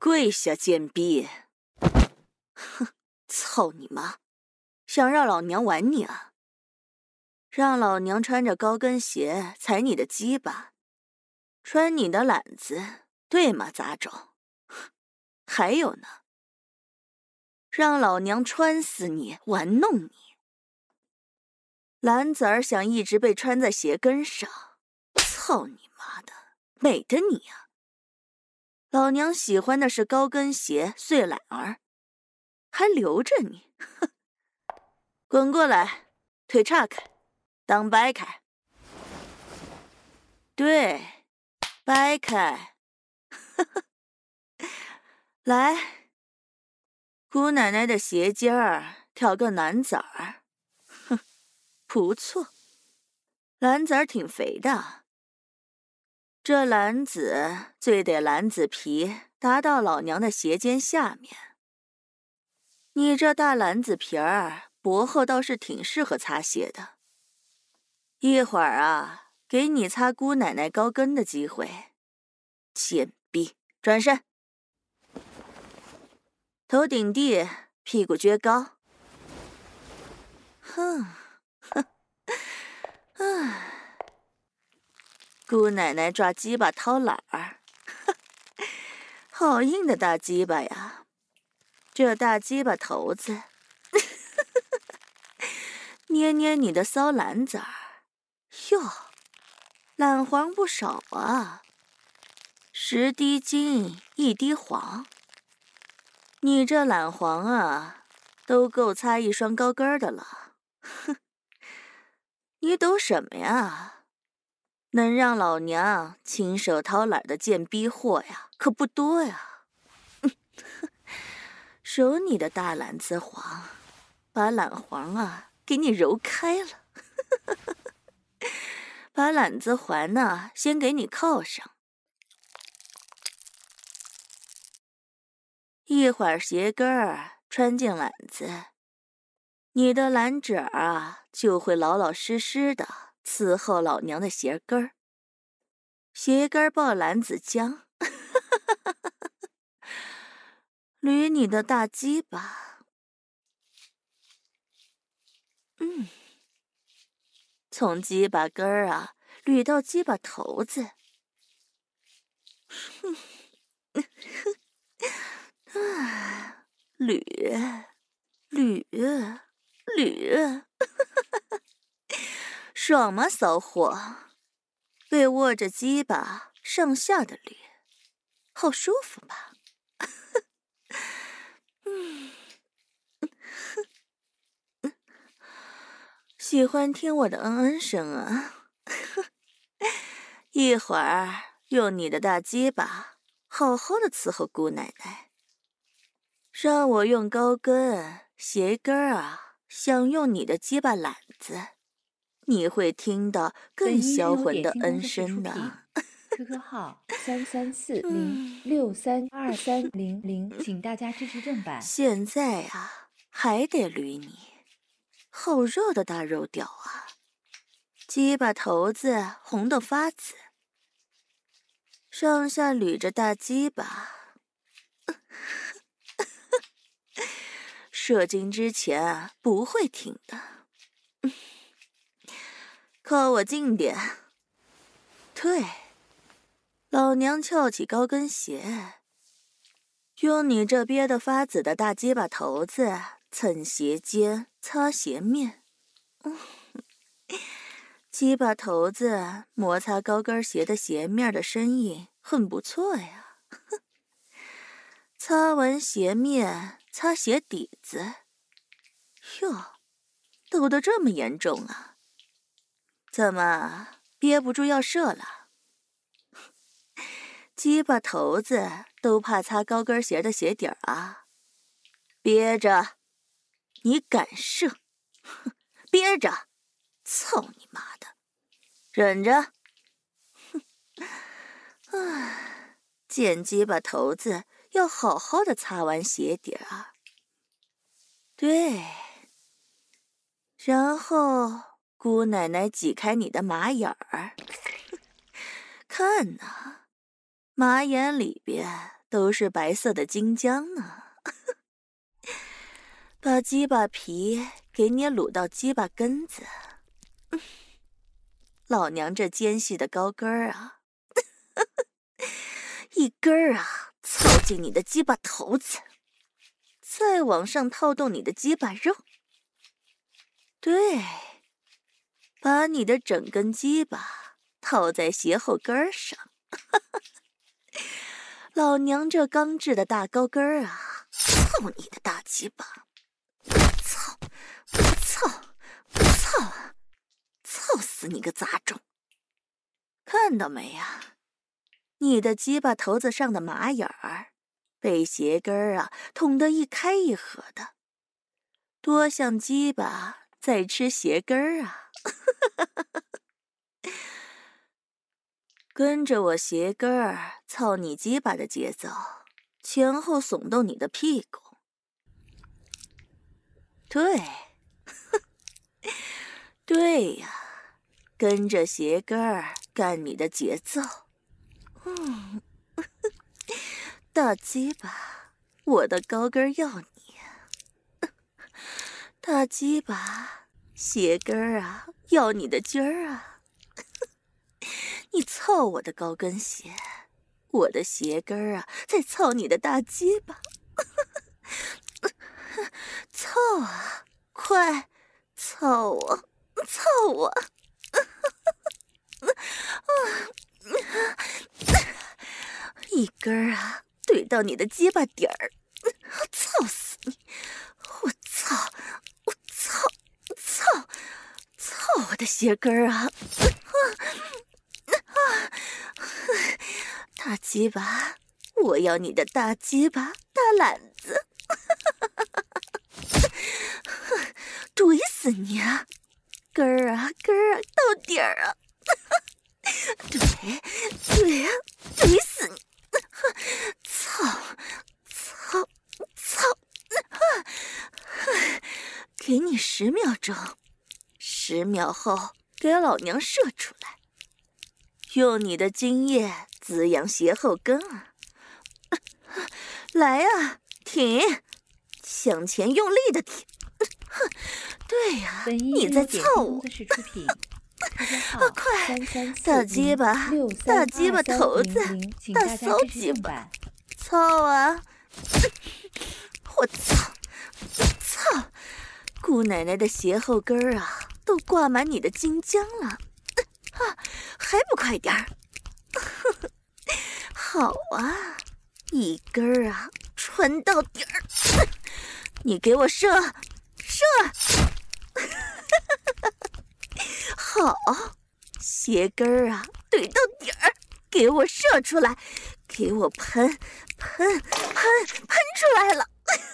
跪下，贱婢！哼，操你妈！想让老娘玩你啊？让老娘穿着高跟鞋踩你的鸡巴，穿你的懒子，对吗，杂种？还有呢，让老娘穿死你，玩弄你。兰子儿想一直被穿在鞋跟上，操你妈的，美的你啊！老娘喜欢的是高跟鞋碎懒儿，还留着你，哼！滚过来，腿岔开，裆掰开。对，掰开。来，姑奶奶的鞋尖儿挑个男子儿，哼，不错。篮子儿挺肥的，这篮子最得篮子皮达到老娘的鞋尖下面。你这大篮子皮儿薄厚倒是挺适合擦鞋的。一会儿啊，给你擦姑奶奶高跟的机会。贱婢，转身，头顶地，屁股撅高。哼，哼，唉。姑奶奶抓鸡巴掏懒儿，好硬的大鸡巴呀！这大鸡巴头子，捏捏你的骚篮子儿，哟，懒黄不少啊！10滴金，1滴黄，你这懒黄啊，都够擦一双高跟的了。哼，你懂什么呀？能让老娘亲手掏懒的贱逼货呀，可不多呀。揉你的大懒子黄，把懒黄啊给你揉开了。把懒子环呢先给你铐上。一会儿鞋跟儿穿进懒子，你的懒褶啊就会老老实实的伺候老娘的鞋跟儿。鞋跟抱篮子浆，捋你的大鸡巴，从鸡巴根儿啊捋到鸡巴头子，捋，捋，捋，爽吗，骚货？被握着鸡巴上下的捋，好舒服吧？喜欢听我的声啊？一会儿用你的大鸡巴好好的伺候姑奶奶，让我用高跟鞋跟啊享用你的鸡巴懒子，你会听到更销魂的声呢。 QQ 号3340632300，请大家支持正版。 现在啊，还得捋你，好热的大肉屌啊！鸡巴头子红得发紫，上下捋着大鸡巴，射精之前啊不会停的。靠我近点，对。老娘翘起高跟鞋，用你这憋得发紫的大鸡巴头子蹭鞋尖、擦鞋面。鸡巴头子摩擦高跟鞋的鞋面的声音很不错呀。擦完鞋面，擦鞋底子。哟，抖得这么严重啊？怎么憋不住要射了？鸡巴头子都怕擦高跟鞋的鞋底儿啊！憋着，你敢射？憋着，操你妈的！忍着，贱鸡巴头子要好好的擦完鞋底儿啊！对，然后姑奶奶挤开你的马眼儿，看呐，马眼里边都是白色的金浆呢。把鸡巴皮给你卤到鸡巴根子，老娘这尖细的高跟儿啊，一根儿啊凑进你的鸡巴头子，再往上套动你的鸡巴肉。对，把你的整根鸡巴套在鞋后跟儿上。老娘这刚制的大高跟儿啊，操你的大鸡巴！操！操死你个杂种！看到没呀？你的鸡巴头子上的马眼儿，被鞋跟儿啊捅得一开一合的，多像鸡巴在吃鞋跟儿啊！跟着我鞋跟儿操你鸡巴的节奏，前后耸动你的屁股。对，对呀，跟着鞋跟儿干你的节奏。大鸡巴，我的高跟要你。大鸡巴，鞋跟儿啊，要你的筋儿啊。你操我的高跟鞋，我的鞋跟儿啊，在操你的大鸡巴。操啊，快操我，操我！一根儿啊，怼到你的鸡巴底儿，操死你！我操我的鞋跟儿啊！大鸡巴，我要你的大鸡巴，大懒子！怼死你啊！根儿啊，到底儿啊！对呀，怼死你！操！给你10秒钟，10秒后给老娘射出来，用你的精液滋养鞋后跟啊！来啊，挺，向前用力的挺！对呀，你在操我！快，大鸡巴，大鸡巴头子，大骚鸡巴，操啊！我操！姑奶奶的鞋后跟儿啊，都挂满你的金浆了，还不快点儿！好啊，一根儿啊，穿到底儿！你给我射！好，鞋跟儿啊，怼到底儿，给我射出来，给我喷出来了！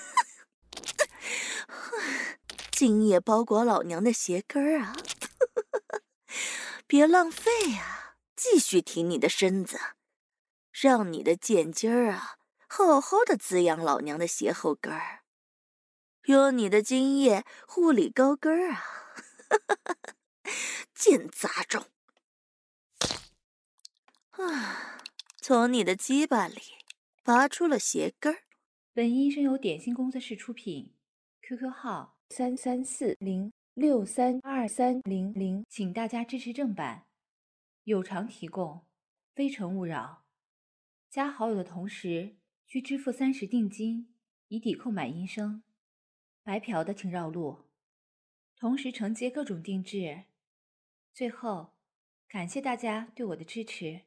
精液包裹老娘的鞋跟儿啊！别浪费啊，继续挺你的身子，让你的剑筋儿啊，好好的滋养老娘的鞋后跟儿，用你的精液护理高跟儿啊！贱杂种！从你的鸡巴里拔出了鞋跟儿。 本音声由点心工作室出品 ，QQ 号3340632300，请大家支持正版，有偿提供，非诚勿扰。加好友的同时需支付30定金，以抵扣买音声。白嫖的请绕路，同时承接各种定制。最后，感谢大家对我的支持。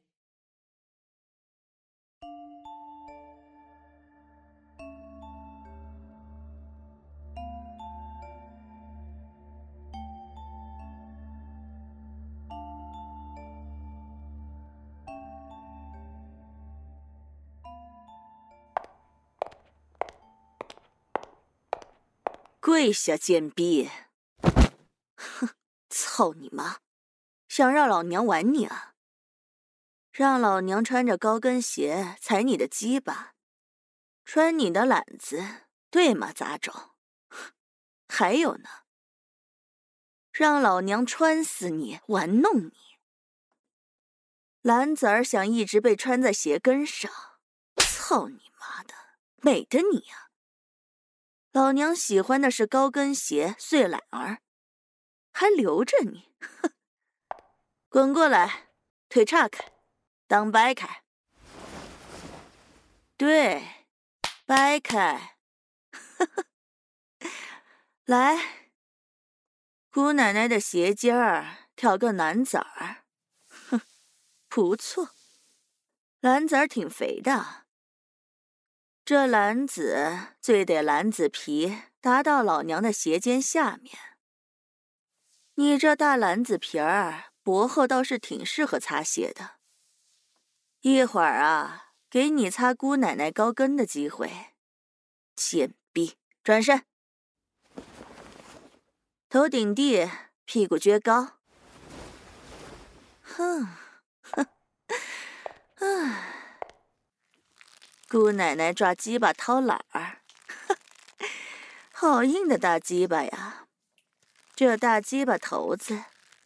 跪下，贱逼！哼，操你妈！想让老娘玩你啊？让老娘穿着高跟鞋踩你的鸡巴，穿你的懒子，对吗，杂种？还有呢，让老娘穿死你，玩弄你。懒子儿想一直被穿在鞋跟上，操操你妈的，美的你呀！老娘喜欢的是高跟鞋、碎懒儿，还留着你，哼！滚过来，腿岔开，裆掰开。对，掰开。来，姑奶奶的鞋尖儿挑个蓝子儿，哼，不错，蓝子儿挺肥的。这蓝子最得蓝子皮达到老娘的鞋尖下面。你这大蓝子皮儿薄厚，倒是挺适合擦鞋的。一会儿啊，给你擦姑奶奶高跟的机会。贱逼，转身，头顶地，屁股撅高。哼，哼，唉。姑奶奶抓鸡巴掏懒儿，好硬的大鸡巴呀！这大鸡巴头子，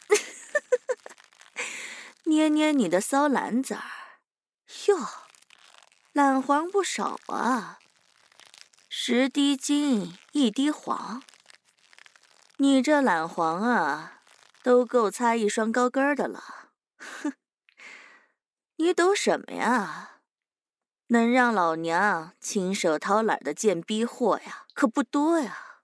捏捏你的骚蓝子儿，哟，懒黄不少啊！10滴金，1滴黄，你这懒黄啊，都够擦一双高跟的了。哼，你懂什么呀？能让老娘亲手掏懒的贱逼货呀，可不多呀！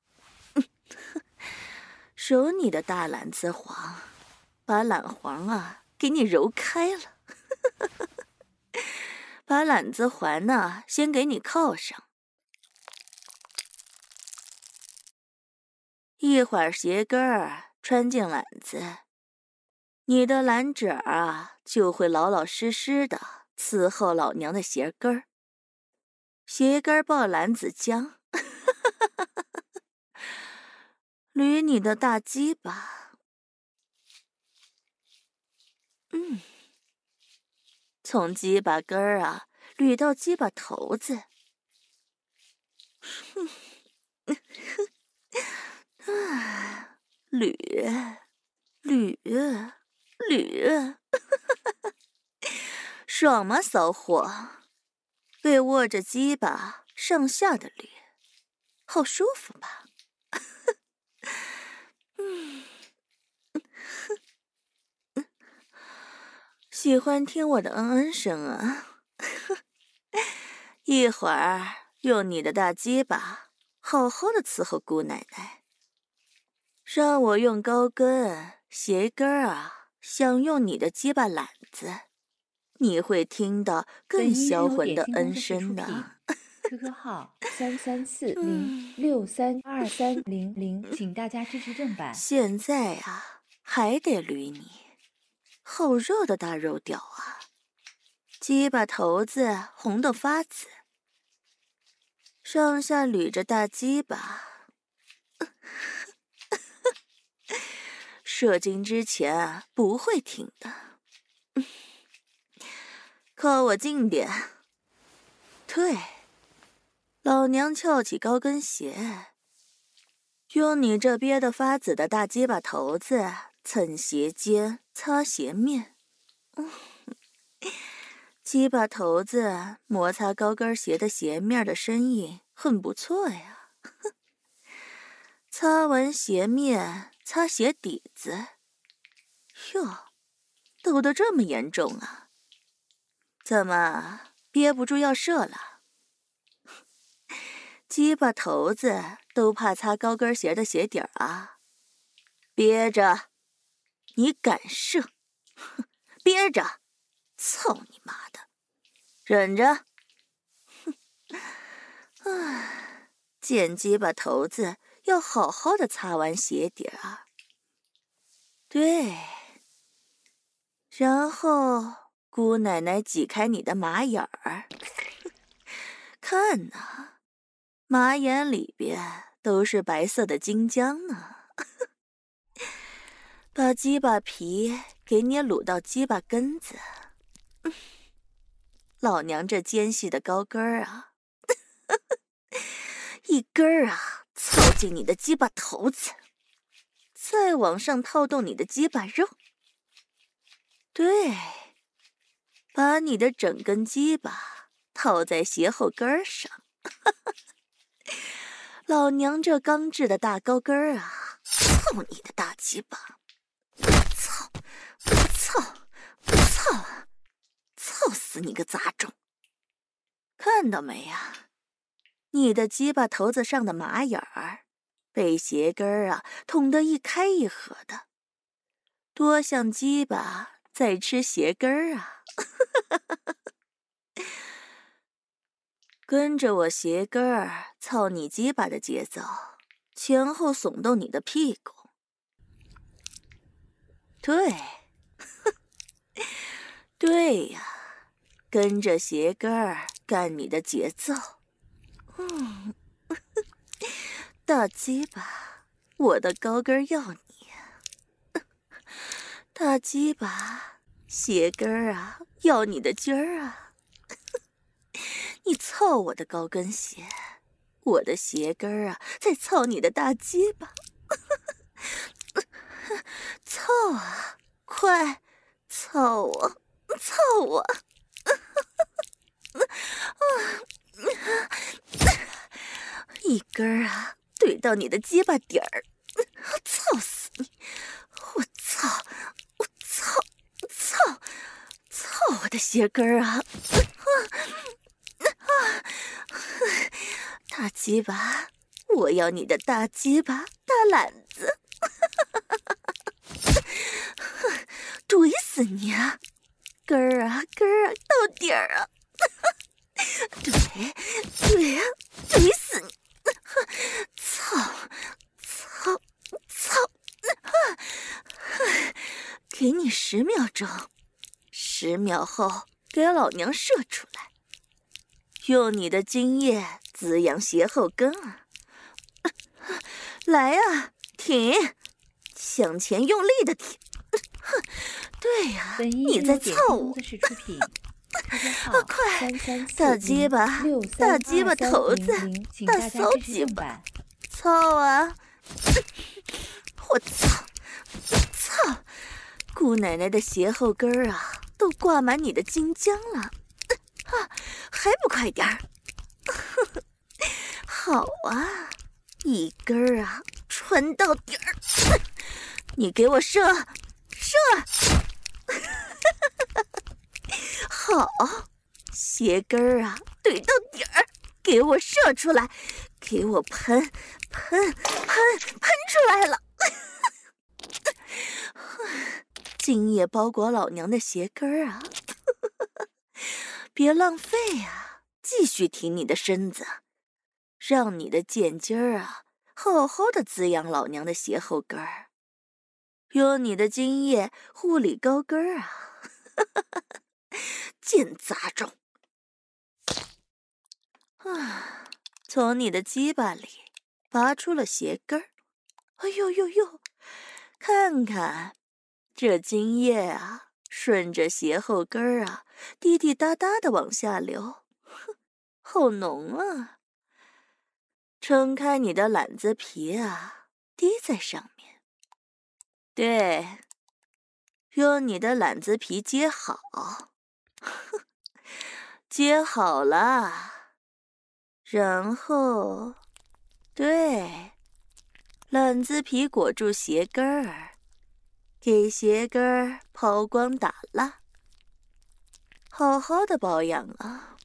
揉你的大懒子黄，把懒黄啊给你揉开了，把懒子环呢先给你铐上，一会儿鞋跟儿穿进懒子，你的懒褶啊就会老老实实的伺候老娘的鞋跟儿。鞋跟抱篮子浆，捋你的大鸡巴，从鸡巴根儿啊捋到鸡巴头子，捋捋捋，爽吗，骚货？被握着鸡巴上下的捋，好舒服吧？喜欢听我的嗯嗯声啊？一会儿用你的大鸡巴好好的伺候姑奶奶，让我用高跟鞋跟啊享用你的鸡巴懒子，你会听到更销魂的嗯声呢。 QQ 号3340632300，请大家支持正版。 现在啊，还得捋你，好热的大肉屌啊！鸡巴头子红得发紫，上下捋着大鸡巴，射精之前啊不会停的。靠我近点，对，老娘翘起高跟鞋，用你这憋得发紫的大鸡巴头子蹭鞋尖、擦鞋面。鸡巴头子摩擦高跟鞋的鞋面的声音很不错呀。擦完鞋面，擦鞋底子。哟，抖得这么严重啊？怎么憋不住要射了？鸡巴头子都怕擦高跟鞋的鞋底儿啊？憋着，你敢射？憋着，操你妈的！忍着。贱鸡巴头子要好好的擦完鞋底儿啊。对，然后姑奶奶挤开你的马眼儿，看呐，马眼里边都是白色的金浆呢。把鸡巴皮给你撸到鸡巴根子，老娘这尖细的高跟儿啊，一根儿啊凑进你的鸡巴头子，再往上套动你的鸡巴肉。对，把你的整根鸡巴套在鞋后跟上。老娘这刚制的大高跟啊，操你的大鸡巴！操！操死你个杂种！看到没呀？你的鸡巴头子上的马眼儿，被鞋跟啊捅得一开一合的，多像鸡巴在吃鞋跟啊！跟着我鞋跟儿操你鸡巴的节奏，前后耸动你的屁股。对，对呀，跟着鞋跟儿干你的节奏。大鸡巴，我的高跟要你。大鸡巴，鞋跟儿啊，要你的筋儿啊！你操我的高跟鞋，我的鞋跟儿啊，再操你的大鸡巴！操啊，快操我，操我！一根儿啊，怼到你的鸡巴底儿，操死你！我操我的鞋跟儿啊！大鸡巴，我要你的大鸡巴，大懒子！怼死你啊！根儿啊，到底儿啊！怼啊，怼死你！操！给你10秒钟，10秒后给老娘射出来，用你的精液滋养鞋后跟啊！来啊，挺，向前用力的挺！对呀，你在操我！快，大鸡巴，大鸡巴头子，大骚鸡巴，操啊！我操！姑奶奶的鞋后跟儿啊，都挂满你的金浆了，还不快点儿！好啊，一根儿啊，穿到底儿！你给我射！好，鞋跟儿啊，怼到底儿，给我射出来，给我喷出来了！精液包裹老娘的鞋跟儿啊！别浪费啊，继续挺你的身子，让你的剑筋儿啊，好好的滋养老娘的鞋后跟儿，用你的精液护理高跟儿啊！贱杂种！从你的鸡巴里拔出了鞋跟儿，哎呦，看看这精液啊，顺着鞋后跟儿啊，滴滴答答的往下流，好浓啊！撑开你的懒子皮啊，滴在上面。对，用你的懒子皮接好，接好了，然后，对，懒子皮裹住鞋跟儿，给鞋跟儿抛光打蜡，好好的保养啊！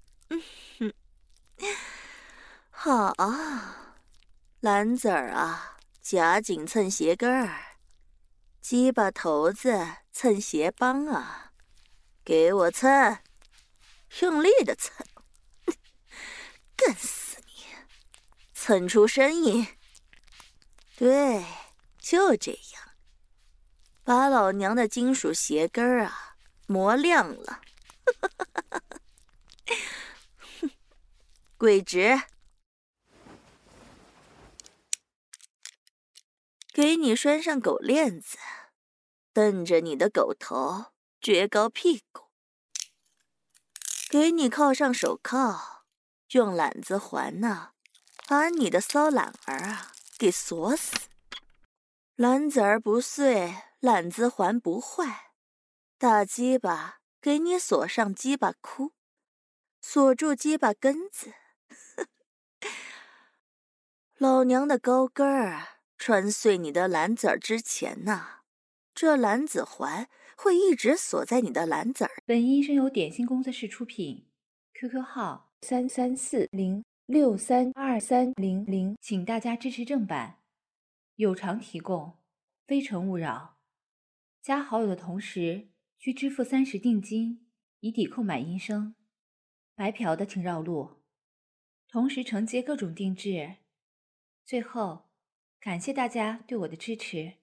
好，蓝子儿啊，夹紧蹭鞋跟儿，鸡巴头子蹭鞋帮啊，给我蹭，用力的蹭，干死你，蹭出声音。对，就这样，把老娘的金属鞋跟儿啊磨亮了。跪直，给你拴上狗链子，蹬着你的狗头，撅高屁股。给你铐上手铐，用懒子环呢，把你的骚懒儿啊给锁死。懒子儿不碎，懒子环不坏。大鸡巴给你锁上鸡巴窟， 锁住结巴根子。老娘的高跟儿穿碎你的蓝子儿之前呢，这蓝子环会一直锁在你的蓝子儿。 本音声由点心工作室出品 ，QQ 号3340632300，请大家支持正版，有偿提供，非诚勿扰。加好友的同时需支付30定金，以抵扣买音声。白嫖的请绕路，同时承接各种定制。最后，感谢大家对我的支持。